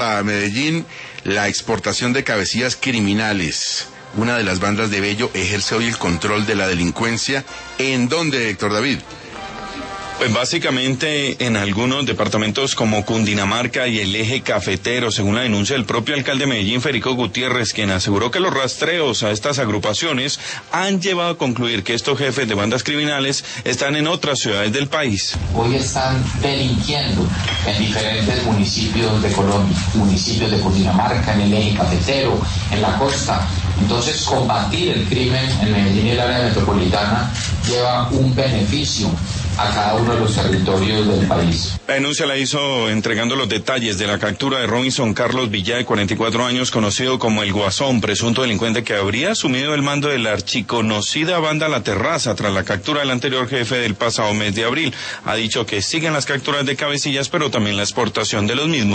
A Medellín, la exportación de cabecillas criminales. Una de las bandas de Bello ejerce hoy el control de la delincuencia. ¿En dónde, Héctor David? Pues básicamente en algunos departamentos como Cundinamarca y el eje cafetero, según la denuncia del propio alcalde de Medellín, Federico Gutiérrez, quien aseguró que los rastreos a estas agrupaciones han llevado a concluir que estos jefes de bandas criminales están en otras ciudades del país. Hoy están delinquiendo en diferentes municipios de Colombia, municipios de Cundinamarca, en el eje cafetero, en la costa. Entonces, combatir el crimen en Medellín y el área metropolitana lleva un beneficio a cada uno de los territorios del país. La denuncia la hizo entregando los detalles de la captura de Robinson Carlos Villá, de 44 años, conocido como el Guasón, presunto delincuente que habría asumido el mando de la archiconocida banda La Terraza tras la captura del anterior jefe del pasado mes de abril. Ha dicho que siguen las capturas de cabecillas, pero también la exportación de los mismos.